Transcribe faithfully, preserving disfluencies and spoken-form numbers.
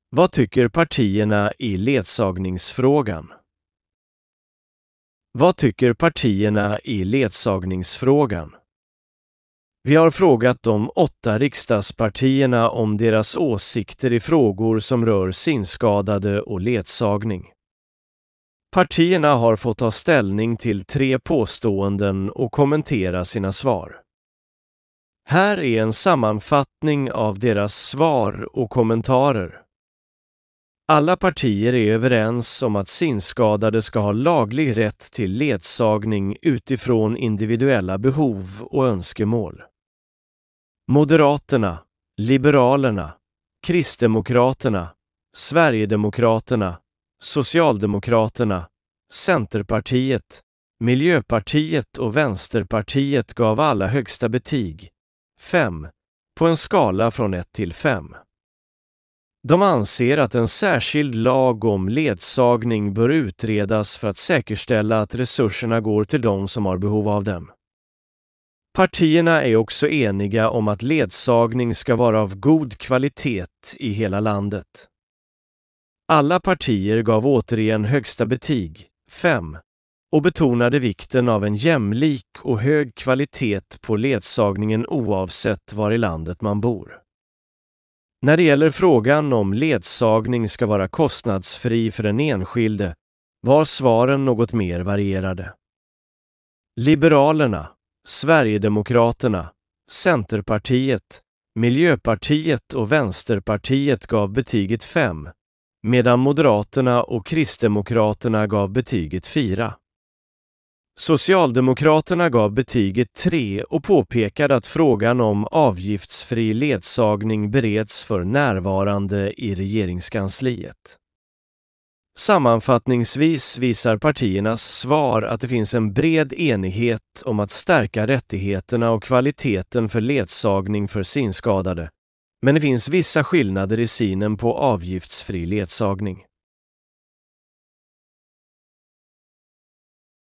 Vad tycker partierna i ledsagningsfrågan? Vad tycker partierna i ledsagningsfrågan? Vi har frågat de åtta riksdagspartierna om deras åsikter i frågor som rör synskadade och ledsagning. Partierna har fått ta ställning till tre påståenden och kommentera sina svar. Här är en sammanfattning av deras svar och kommentarer. Alla partier är överens om att synskadade ska ha laglig rätt till ledsagning utifrån individuella behov och önskemål. Moderaterna, Liberalerna, Kristdemokraterna, Sverigedemokraterna, Socialdemokraterna, Centerpartiet, Miljöpartiet och Vänsterpartiet gav alla högsta betyg, fem, på en skala från ett till fem. De anser att en särskild lag om ledsagning bör utredas för att säkerställa att resurserna går till de som har behov av dem. Partierna är också eniga om att ledsagning ska vara av god kvalitet i hela landet. Alla partier gav återigen högsta betyg, fem, och betonade vikten av en jämlik och hög kvalitet på ledsagningen oavsett var i landet man bor. När det gäller frågan om ledsagning ska vara kostnadsfri för den enskilde var svaren något mer varierade. Liberalerna, Sverigedemokraterna, Centerpartiet, Miljöpartiet och Vänsterpartiet gav betyget fem, medan Moderaterna och Kristdemokraterna gav betyget fyra. Socialdemokraterna gav betyget tre och påpekade att frågan om avgiftsfri ledsagning bereds för närvarande i regeringskansliet. Sammanfattningsvis visar partiernas svar att det finns en bred enighet om att stärka rättigheterna och kvaliteten för ledsagning för synskadade, men det finns vissa skillnader i synen på avgiftsfri ledsagning.